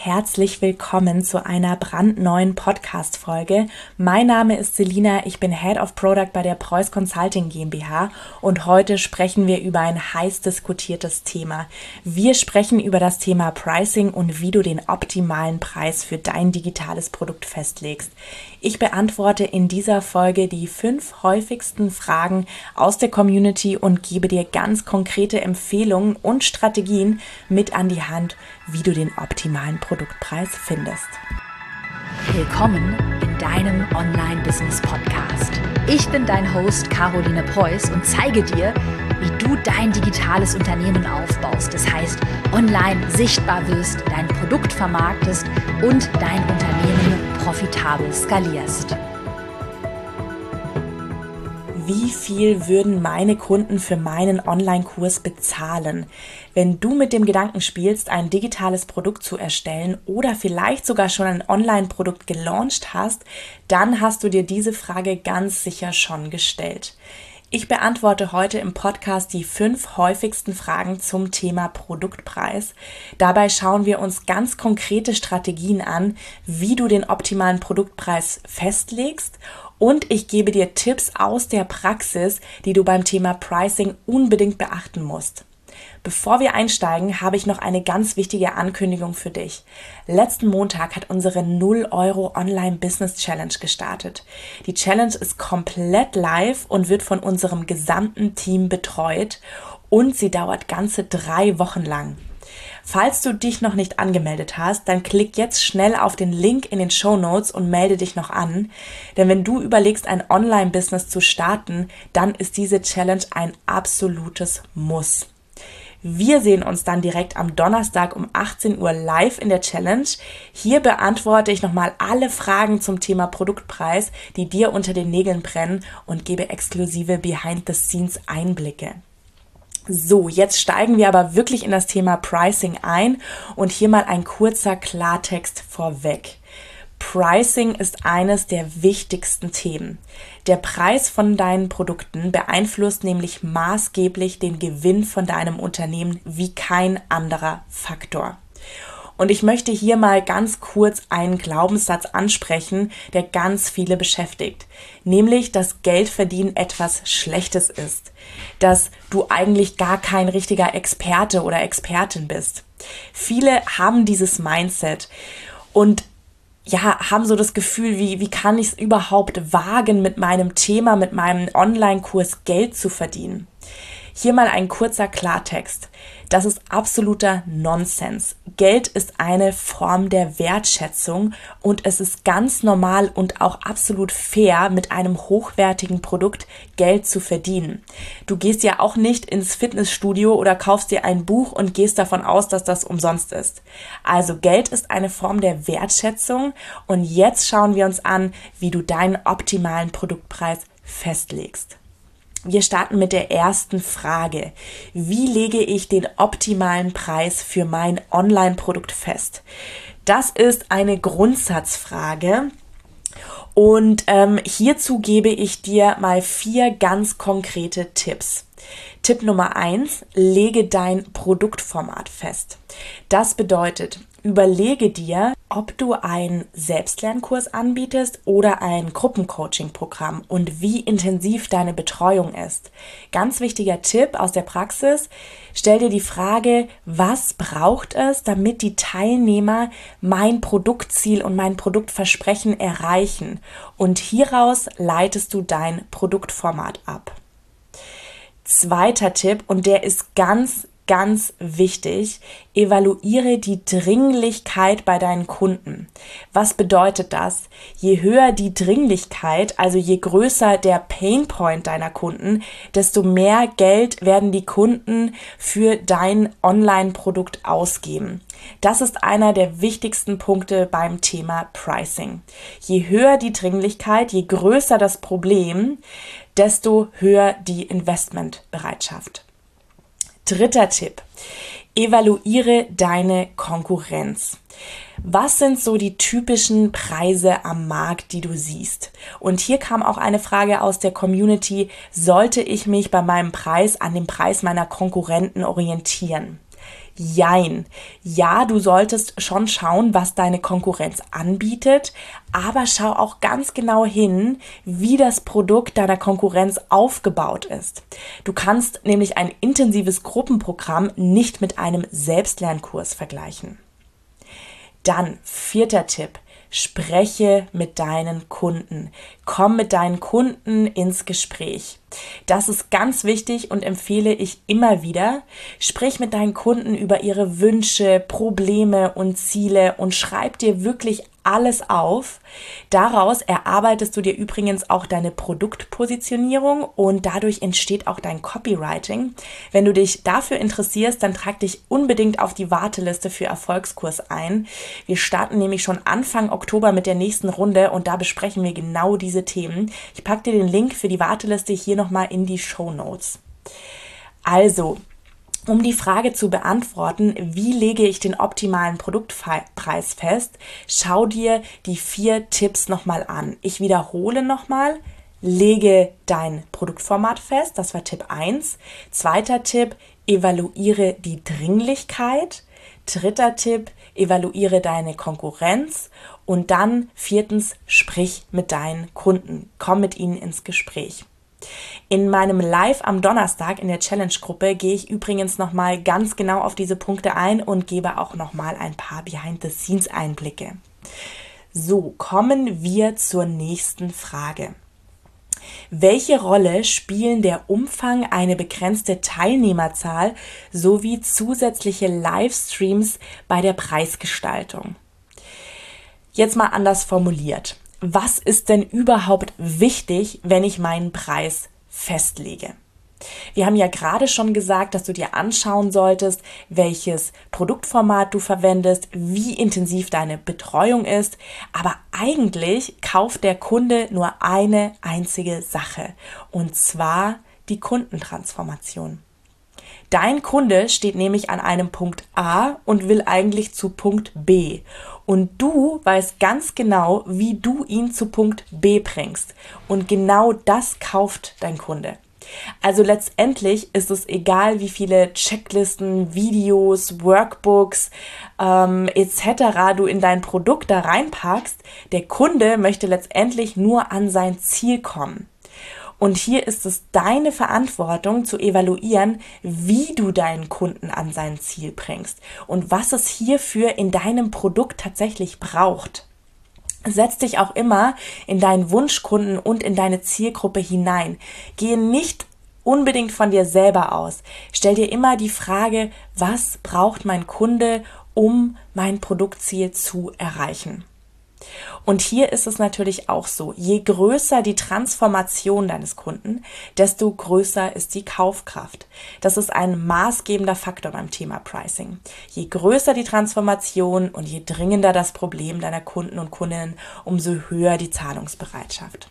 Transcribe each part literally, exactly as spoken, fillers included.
herzlich willkommen zu einer brandneuen Podcast-Folge. Mein Name ist Selina, ich bin Head of Product bei der Preuß Consulting GmbH und heute sprechen wir über ein heiß diskutiertes Thema. Wir sprechen über das Thema Pricing und wie du den optimalen Preis für dein digitales Produkt festlegst. Ich beantworte in dieser Folge die fünf häufigsten Fragen aus der Community und gebe dir ganz konkrete Empfehlungen und Strategien mit an die Hand, wie du den optimalen Produktpreis findest. Willkommen in deinem Online-Business-Podcast. Ich bin dein Host Caroline Preuß und zeige dir, wie du dein digitales Unternehmen aufbaust. Das heißt, online sichtbar wirst, dein Produkt vermarktest und dein Unternehmen profitabel skalierst. Wie viel würden meine Kunden für meinen Online-Kurs bezahlen? Wenn du mit dem Gedanken spielst, ein digitales Produkt zu erstellen oder vielleicht sogar schon ein Online-Produkt gelauncht hast, dann hast du dir diese Frage ganz sicher schon gestellt. Ich beantworte heute im Podcast die fünf häufigsten Fragen zum Thema Produktpreis. Dabei schauen wir uns ganz konkrete Strategien an, wie du den optimalen Produktpreis festlegst. Und ich gebe dir Tipps aus der Praxis, die du beim Thema Pricing unbedingt beachten musst. Bevor wir einsteigen, habe ich noch eine ganz wichtige Ankündigung für dich. Letzten Montag hat unsere null Euro Online-Business-Challenge gestartet. Die Challenge ist komplett live und wird von unserem gesamten Team betreut und sie dauert ganze drei Wochen lang. Falls du dich noch nicht angemeldet hast, dann klick jetzt schnell auf den Link in den Shownotes und melde dich noch an. Denn wenn du überlegst, ein Online-Business zu starten, dann ist diese Challenge ein absolutes Muss. Wir sehen uns dann direkt am Donnerstag um achtzehn Uhr live in der Challenge. Hier beantworte ich nochmal alle Fragen zum Thema Produktpreis, die dir unter den Nägeln brennen und gebe exklusive Behind-the-Scenes-Einblicke. So, jetzt steigen wir aber wirklich in das Thema Pricing ein und hier mal ein kurzer Klartext vorweg. Pricing ist eines der wichtigsten Themen. Der Preis von deinen Produkten beeinflusst nämlich maßgeblich den Gewinn von deinem Unternehmen wie kein anderer Faktor. Und ich möchte hier mal ganz kurz einen Glaubenssatz ansprechen, der ganz viele beschäftigt. Nämlich, dass Geldverdienen etwas Schlechtes ist. Dass du eigentlich gar kein richtiger Experte oder Expertin bist. Viele haben dieses Mindset und ja, haben so das Gefühl, wie, wie kann ich es überhaupt wagen, mit meinem Thema, mit meinem Online-Kurs Geld zu verdienen? Hier mal ein kurzer Klartext. Das ist absoluter Nonsens. Geld ist eine Form der Wertschätzung und es ist ganz normal und auch absolut fair, mit einem hochwertigen Produkt Geld zu verdienen. Du gehst ja auch nicht ins Fitnessstudio oder kaufst dir ein Buch und gehst davon aus, dass das umsonst ist. Also Geld ist eine Form der Wertschätzung und jetzt schauen wir uns an, wie du deinen optimalen Produktpreis festlegst. Wir starten mit der ersten Frage. Wie lege ich den optimalen Preis für mein Online-Produkt fest? Das ist eine Grundsatzfrage und ähm, hierzu gebe ich dir mal vier ganz konkrete Tipps. Tipp Nummer eins, lege dein Produktformat fest. Das bedeutet, überlege dir, ob du einen Selbstlernkurs anbietest oder ein Gruppencoaching-Programm und wie intensiv deine Betreuung ist. Ganz wichtiger Tipp aus der Praxis, stell dir die Frage, was braucht es, damit die Teilnehmer mein Produktziel und mein Produktversprechen erreichen? Und hieraus leitest du dein Produktformat ab. Zweiter Tipp, und der ist ganz Ganz wichtig, evaluiere die Dringlichkeit bei deinen Kunden. Was bedeutet das? Je höher die Dringlichkeit, also je größer der Painpoint deiner Kunden, desto mehr Geld werden die Kunden für dein Online-Produkt ausgeben. Das ist einer der wichtigsten Punkte beim Thema Pricing. Je höher die Dringlichkeit, je größer das Problem, desto höher die Investmentbereitschaft. Dritter Tipp, evaluiere deine Konkurrenz. Was sind so die typischen Preise am Markt, die du siehst? Und hier kam auch eine Frage aus der Community, sollte ich mich bei meinem Preis an dem Preis meiner Konkurrenten orientieren? Jein. Ja, du solltest schon schauen, was deine Konkurrenz anbietet, aber schau auch ganz genau hin, wie das Produkt deiner Konkurrenz aufgebaut ist. Du kannst nämlich ein intensives Gruppenprogramm nicht mit einem Selbstlernkurs vergleichen. Dann vierter Tipp. Spreche mit deinen Kunden. Komm mit deinen Kunden ins Gespräch. Das ist ganz wichtig und empfehle ich immer wieder. Sprich mit deinen Kunden über ihre Wünsche, Probleme und Ziele und schreib dir wirklich alles auf. Daraus erarbeitest du dir übrigens auch deine Produktpositionierung und dadurch entsteht auch dein Copywriting. Wenn du dich dafür interessierst, dann trag dich unbedingt auf die Warteliste für Erfolgskurs ein. Wir starten nämlich schon Anfang Oktober mit der nächsten Runde und da besprechen wir genau diese Themen. Ich packe dir den Link für die Warteliste hier nochmal in die Shownotes. Also, um die Frage zu beantworten, wie lege ich den optimalen Produktpreis fest, schau dir die vier Tipps nochmal an. Ich wiederhole nochmal, lege dein Produktformat fest, das war Tipp eins. Zweiter Tipp, evaluiere die Dringlichkeit. Dritter Tipp, evaluiere deine Konkurrenz. Und dann viertens, sprich mit deinen Kunden, komm mit ihnen ins Gespräch. In meinem Live am Donnerstag in der Challenge-Gruppe gehe ich übrigens nochmal ganz genau auf diese Punkte ein und gebe auch nochmal ein paar Behind-the-Scenes-Einblicke. So, kommen wir zur nächsten Frage. Welche Rolle spielen der Umfang, eine begrenzte Teilnehmerzahl sowie zusätzliche Livestreams bei der Preisgestaltung? Jetzt mal anders formuliert. Was ist denn überhaupt wichtig, wenn ich meinen Preis festlege? Wir haben ja gerade schon gesagt, dass du dir anschauen solltest, welches Produktformat du verwendest, wie intensiv deine Betreuung ist. Aber eigentlich kauft der Kunde nur eine einzige Sache, und zwar die Kundentransformation. Dein Kunde steht nämlich an einem Punkt A und will eigentlich zu Punkt B. Und du weißt ganz genau, wie du ihn zu Punkt B bringst. Und genau das kauft dein Kunde. Also letztendlich ist es egal, wie viele Checklisten, Videos, Workbooks ähm, et cetera du in dein Produkt da reinpackst. Der Kunde möchte letztendlich nur an sein Ziel kommen. Und hier ist es deine Verantwortung zu evaluieren, wie du deinen Kunden an sein Ziel bringst und was es hierfür in deinem Produkt tatsächlich braucht. Setz dich auch immer in deinen Wunschkunden und in deine Zielgruppe hinein. Gehe nicht unbedingt von dir selber aus. Stell dir immer die Frage, was braucht mein Kunde, um mein Produktziel zu erreichen? Und hier ist es natürlich auch so, je größer die Transformation deines Kunden, desto größer ist die Kaufkraft. Das ist ein maßgebender Faktor beim Thema Pricing. Je größer die Transformation und je dringender das Problem deiner Kunden und Kundinnen, umso höher die Zahlungsbereitschaft.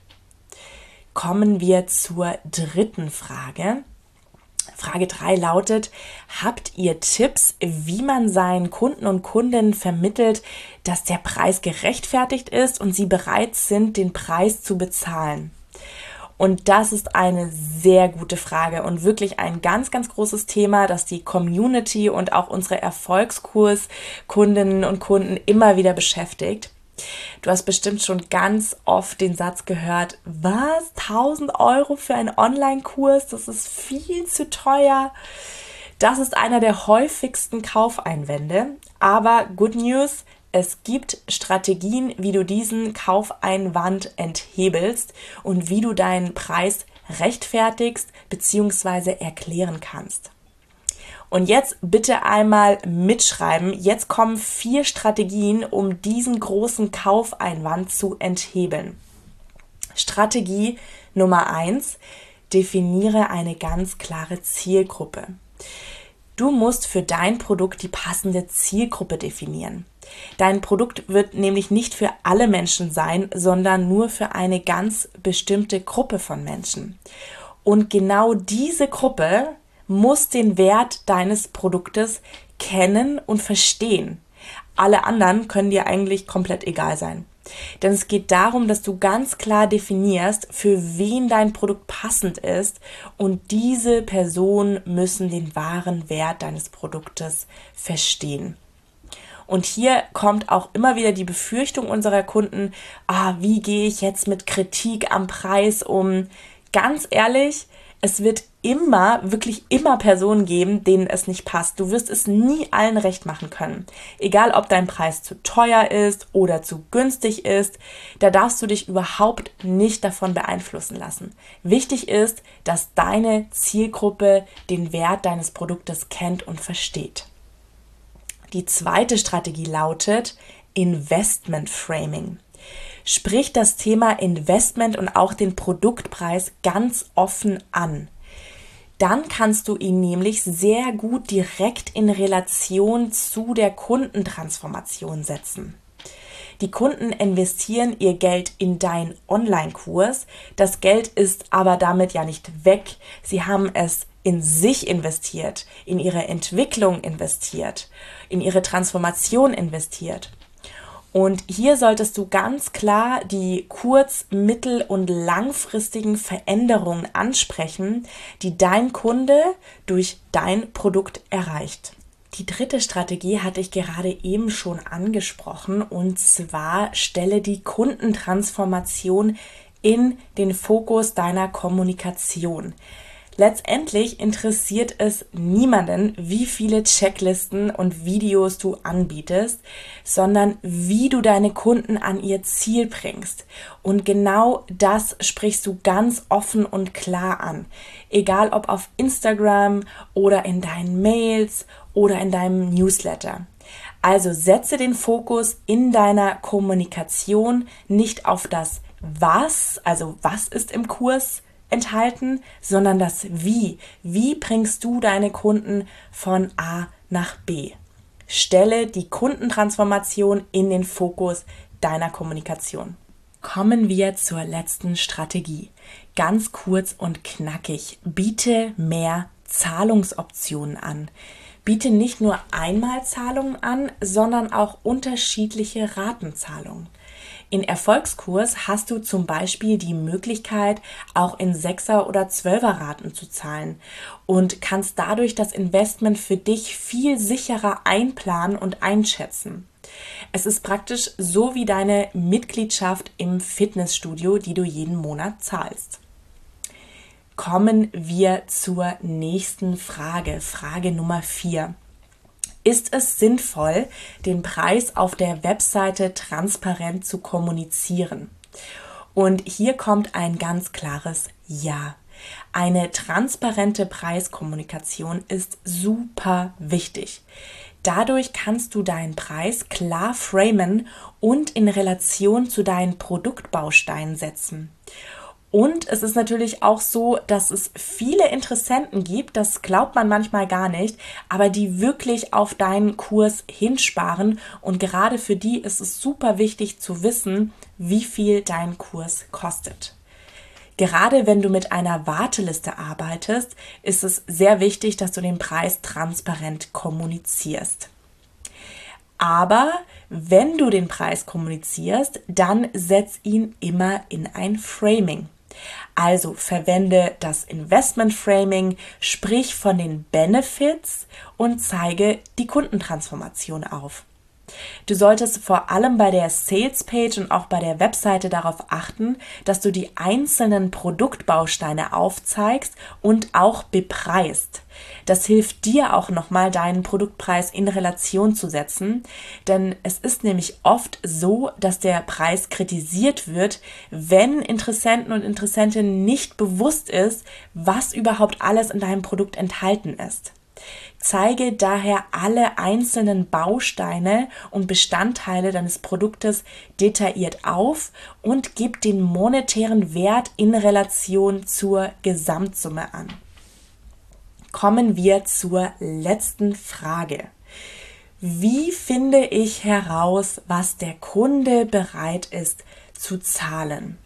Kommen wir zur dritten Frage. Frage drei lautet, habt ihr Tipps, wie man seinen Kunden und Kundinnen vermittelt, dass der Preis gerechtfertigt ist und sie bereit sind, den Preis zu bezahlen? Und das ist eine sehr gute Frage und wirklich ein ganz, ganz großes Thema, das die Community und auch unsere Erfolgskurs-Kundinnen und Kunden immer wieder beschäftigt. Du hast bestimmt schon ganz oft den Satz gehört, was, tausend Euro für einen Online-Kurs, das ist viel zu teuer. Das ist einer der häufigsten Kaufeinwände, aber good news, es gibt Strategien, wie du diesen Kaufeinwand enthebelst und wie du deinen Preis rechtfertigst bzw. erklären kannst. Und jetzt bitte einmal mitschreiben. Jetzt kommen vier Strategien, um diesen großen Kaufeinwand zu enthebeln. Strategie Nummer eins: Definiere eine ganz klare Zielgruppe. Du musst für dein Produkt die passende Zielgruppe definieren. Dein Produkt wird nämlich nicht für alle Menschen sein, sondern nur für eine ganz bestimmte Gruppe von Menschen. Und genau diese Gruppe muss den Wert deines Produktes kennen und verstehen. Alle anderen können dir eigentlich komplett egal sein. Denn es geht darum, dass du ganz klar definierst, für wen dein Produkt passend ist, und diese Personen müssen den wahren Wert deines Produktes verstehen. Und hier kommt auch immer wieder die Befürchtung unserer Kunden, ah, wie gehe ich jetzt mit Kritik am Preis um? Ganz ehrlich, es wird immer, wirklich immer Personen geben, denen es nicht passt. Du wirst es nie allen recht machen können. Egal, ob dein Preis zu teuer ist oder zu günstig ist, da darfst du dich überhaupt nicht davon beeinflussen lassen. Wichtig ist, dass deine Zielgruppe den Wert deines Produktes kennt und versteht. Die zweite Strategie lautet Investment Framing. Sprich das Thema Investment und auch den Produktpreis ganz offen an. Dann kannst du ihn nämlich sehr gut direkt in Relation zu der Kundentransformation setzen. Die Kunden investieren ihr Geld in deinen Online-Kurs. Das Geld ist aber damit ja nicht weg. Sie haben es in sich investiert, in ihre Entwicklung investiert, in ihre Transformation investiert. Und hier solltest du ganz klar die kurz-, mittel- und langfristigen Veränderungen ansprechen, die dein Kunde durch dein Produkt erreicht. Die dritte Strategie hatte ich gerade eben schon angesprochen, und zwar stelle die Kundentransformation in den Fokus deiner Kommunikation. Letztendlich interessiert es niemanden, wie viele Checklisten und Videos du anbietest, sondern wie du deine Kunden an ihr Ziel bringst. Und genau das sprichst du ganz offen und klar an. Egal ob auf Instagram oder in deinen Mails oder in deinem Newsletter. Also setze den Fokus in deiner Kommunikation nicht auf das Was, also was ist im Kurs enthalten, sondern das Wie. Wie bringst du deine Kunden von A nach B? Stelle die Kundentransformation in den Fokus deiner Kommunikation. Kommen wir zur letzten Strategie. Ganz kurz und knackig. Biete mehr Zahlungsoptionen an. Biete nicht nur Einmalzahlungen an, sondern auch unterschiedliche Ratenzahlungen. In Erfolgskurs hast du zum Beispiel die Möglichkeit, auch in Sechser- oder Zwölferraten zu zahlen und kannst dadurch das Investment für dich viel sicherer einplanen und einschätzen. Es ist praktisch so wie deine Mitgliedschaft im Fitnessstudio, die du jeden Monat zahlst. Kommen wir zur nächsten Frage, Frage Nummer vier. Ist es sinnvoll, den Preis auf der Webseite transparent zu kommunizieren? Und hier kommt ein ganz klares Ja. Eine transparente Preiskommunikation ist super wichtig. Dadurch kannst du deinen Preis klar framen und in Relation zu deinen Produktbausteinen setzen. Und es ist natürlich auch so, dass es viele Interessenten gibt, das glaubt man manchmal gar nicht, aber die wirklich auf deinen Kurs hinsparen, und gerade für die ist es super wichtig zu wissen, wie viel dein Kurs kostet. Gerade wenn du mit einer Warteliste arbeitest, ist es sehr wichtig, dass du den Preis transparent kommunizierst. Aber wenn du den Preis kommunizierst, dann setz ihn immer in ein Framing. Also verwende das Investment Framing, sprich von den Benefits und zeige die Kundentransformation auf. Du solltest vor allem bei der Sales Page und auch bei der Webseite darauf achten, dass du die einzelnen Produktbausteine aufzeigst und auch bepreist. Das hilft dir auch nochmal, deinen Produktpreis in Relation zu setzen, denn es ist nämlich oft so, dass der Preis kritisiert wird, wenn Interessenten und Interessentinnen nicht bewusst ist, was überhaupt alles in deinem Produkt enthalten ist. Zeige daher alle einzelnen Bausteine und Bestandteile deines Produktes detailliert auf und gib den monetären Wert in Relation zur Gesamtsumme an. Kommen wir zur letzten Frage. Wie finde ich heraus, was der Kunde bereit ist zu zahlen?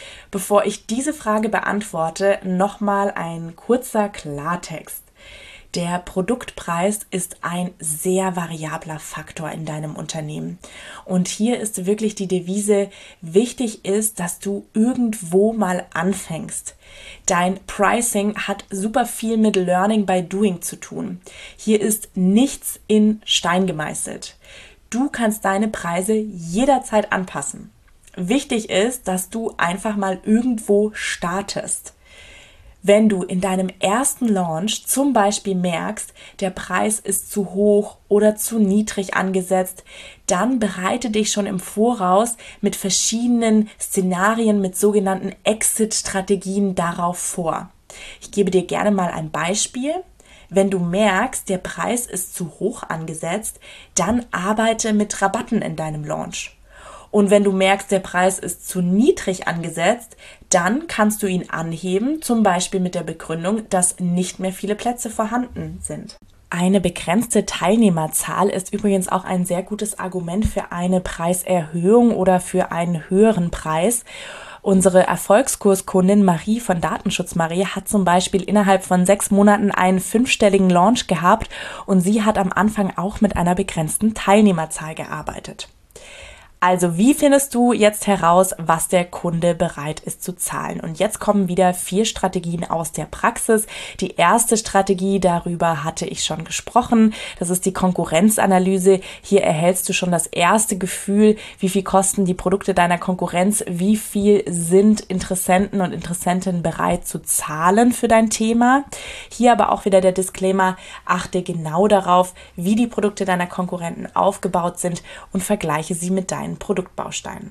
Bevor ich diese Frage beantworte, nochmal ein kurzer Klartext. Der Produktpreis ist ein sehr variabler Faktor in deinem Unternehmen. Und hier ist wirklich die Devise, wichtig ist, dass du irgendwo mal anfängst. Dein Pricing hat super viel mit Learning by Doing zu tun. Hier ist nichts in Stein gemeißelt. Du kannst deine Preise jederzeit anpassen. Wichtig ist, dass du einfach mal irgendwo startest. Wenn du in deinem ersten Launch zum Beispiel merkst, der Preis ist zu hoch oder zu niedrig angesetzt, dann bereite dich schon im Voraus mit verschiedenen Szenarien, mit sogenannten Exit-Strategien darauf vor. Ich gebe dir gerne mal ein Beispiel. Wenn du merkst, der Preis ist zu hoch angesetzt, dann arbeite mit Rabatten in deinem Launch. Und wenn du merkst, der Preis ist zu niedrig angesetzt, dann kannst du ihn anheben, zum Beispiel mit der Begründung, dass nicht mehr viele Plätze vorhanden sind. Eine begrenzte Teilnehmerzahl ist übrigens auch ein sehr gutes Argument für eine Preiserhöhung oder für einen höheren Preis. Unsere Erfolgskurskundin Marie von Datenschutz Marie hat zum Beispiel innerhalb von sechs Monaten einen fünfstelligen Launch gehabt und sie hat am Anfang auch mit einer begrenzten Teilnehmerzahl gearbeitet. Also wie findest du jetzt heraus, was der Kunde bereit ist zu zahlen? Und jetzt kommen wieder vier Strategien aus der Praxis. Die erste Strategie, darüber hatte ich schon gesprochen, das ist die Konkurrenzanalyse. Hier erhältst du schon das erste Gefühl, wie viel kosten die Produkte deiner Konkurrenz, wie viel sind Interessenten und Interessentinnen bereit zu zahlen für dein Thema. Hier aber auch wieder der Disclaimer, achte genau darauf, wie die Produkte deiner Konkurrenten aufgebaut sind und vergleiche sie mit deinen Produktbausteinen.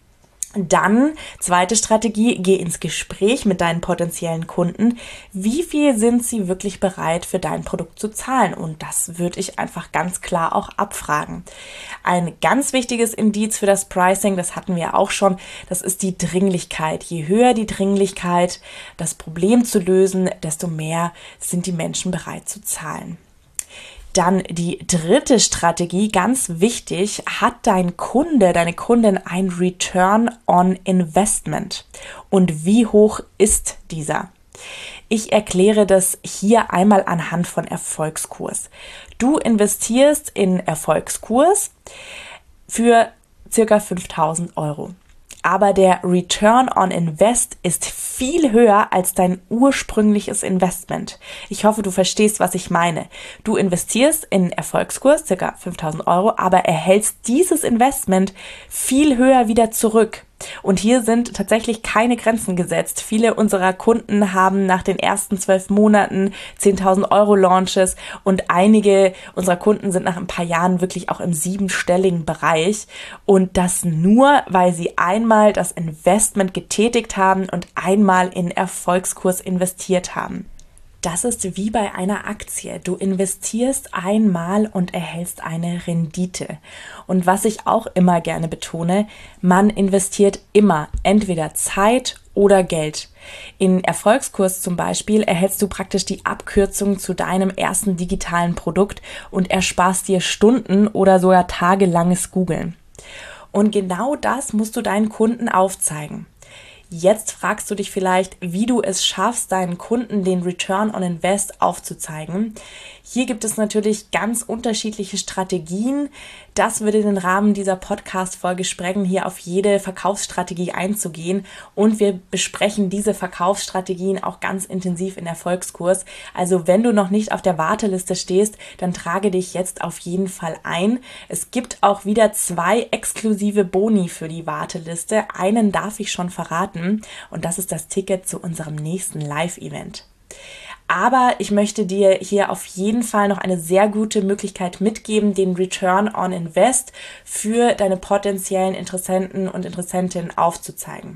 Dann, zweite Strategie, geh ins Gespräch mit deinen potenziellen Kunden. Wie viel sind sie wirklich bereit für dein Produkt zu zahlen? Und das würde ich einfach ganz klar auch abfragen. Ein ganz wichtiges Indiz für das Pricing, das hatten wir auch schon, das ist die Dringlichkeit. Je höher die Dringlichkeit, das Problem zu lösen, desto mehr sind die Menschen bereit zu zahlen. Dann die dritte Strategie, ganz wichtig, hat dein Kunde, deine Kundin ein Return on Investment? Und wie hoch ist dieser? Ich erkläre das hier einmal anhand von Erfolgskurs. Du investierst in Erfolgskurs für circa fünftausend Euro. Aber der Return on Invest ist viel höher als dein ursprüngliches Investment. Ich hoffe, du verstehst, was ich meine. Du investierst in Erfolgskurs, ca. fünftausend Euro, aber erhältst dieses Investment viel höher wieder zurück. Und hier sind tatsächlich keine Grenzen gesetzt. Viele unserer Kunden haben nach den ersten zwölf Monaten zehntausend Euro Launches und einige unserer Kunden sind nach ein paar Jahren wirklich auch im siebenstelligen Bereich. Und das nur, weil sie einmal das Investment getätigt haben und einmal in Erfolgskurs investiert haben. Das ist wie bei einer Aktie. Du investierst einmal und erhältst eine Rendite. Und was ich auch immer gerne betone, man investiert immer entweder Zeit oder Geld. In Erfolgskurs zum Beispiel erhältst du praktisch die Abkürzung zu deinem ersten digitalen Produkt und ersparst dir Stunden oder sogar tagelanges Googeln. Und genau das musst du deinen Kunden aufzeigen. Jetzt fragst du dich vielleicht, wie du es schaffst, deinen Kunden den Return on Invest aufzuzeigen. Hier gibt es natürlich ganz unterschiedliche Strategien. Das würde den Rahmen dieser Podcast-Folge sprengen, hier auf jede Verkaufsstrategie einzugehen. Und wir besprechen diese Verkaufsstrategien auch ganz intensiv in Erfolgskurs. Also wenn du noch nicht auf der Warteliste stehst, dann trage dich jetzt auf jeden Fall ein. Es gibt auch wieder zwei exklusive Boni für die Warteliste. Einen darf ich schon verraten und das ist das Ticket zu unserem nächsten Live-Event. Aber ich möchte dir hier auf jeden Fall noch eine sehr gute Möglichkeit mitgeben, den Return on Invest für deine potenziellen Interessenten und Interessentinnen aufzuzeigen.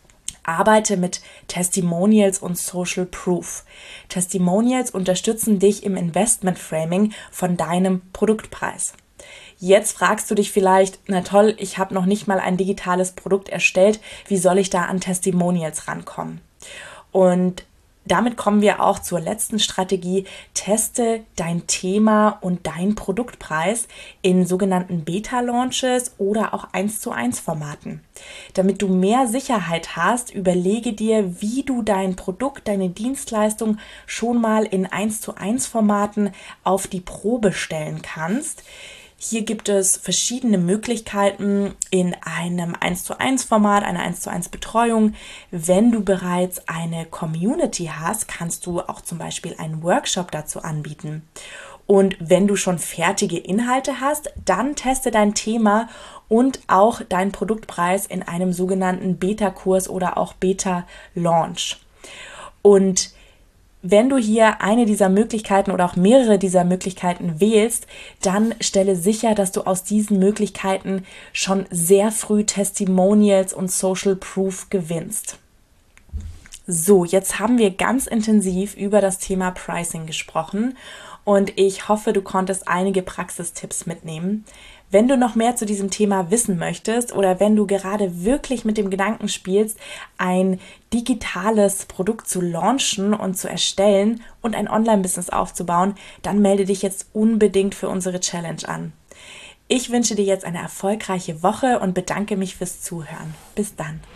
Arbeite mit Testimonials und Social Proof. Testimonials unterstützen dich im Investment Framing von deinem Produktpreis. Jetzt fragst du dich vielleicht, na toll, ich habe noch nicht mal ein digitales Produkt erstellt, wie soll ich da an Testimonials rankommen? Und damit kommen wir auch zur letzten Strategie. Teste dein Thema und deinen Produktpreis in sogenannten Beta-Launches oder auch eins zu eins Formaten. Damit du mehr Sicherheit hast, überlege dir, wie du dein Produkt, deine Dienstleistung schon mal in eins zu eins Formaten auf die Probe stellen kannst. Hier gibt es verschiedene Möglichkeiten in einem eins zu eins Format, einer eins zu eins Betreuung. Wenn du bereits eine Community hast, kannst du auch zum Beispiel einen Workshop dazu anbieten. Und wenn du schon fertige Inhalte hast, dann teste dein Thema und auch deinen Produktpreis in einem sogenannten Beta-Kurs oder auch Beta-Launch. Und wenn du hier eine dieser Möglichkeiten oder auch mehrere dieser Möglichkeiten wählst, dann stelle sicher, dass du aus diesen Möglichkeiten schon sehr früh Testimonials und Social Proof gewinnst. So, jetzt haben wir ganz intensiv über das Thema Pricing gesprochen und ich hoffe, du konntest einige Praxistipps mitnehmen. Wenn du noch mehr zu diesem Thema wissen möchtest oder wenn du gerade wirklich mit dem Gedanken spielst, ein digitales Produkt zu launchen und zu erstellen und ein Online-Business aufzubauen, dann melde dich jetzt unbedingt für unsere Challenge an. Ich wünsche dir jetzt eine erfolgreiche Woche und bedanke mich fürs Zuhören. Bis dann.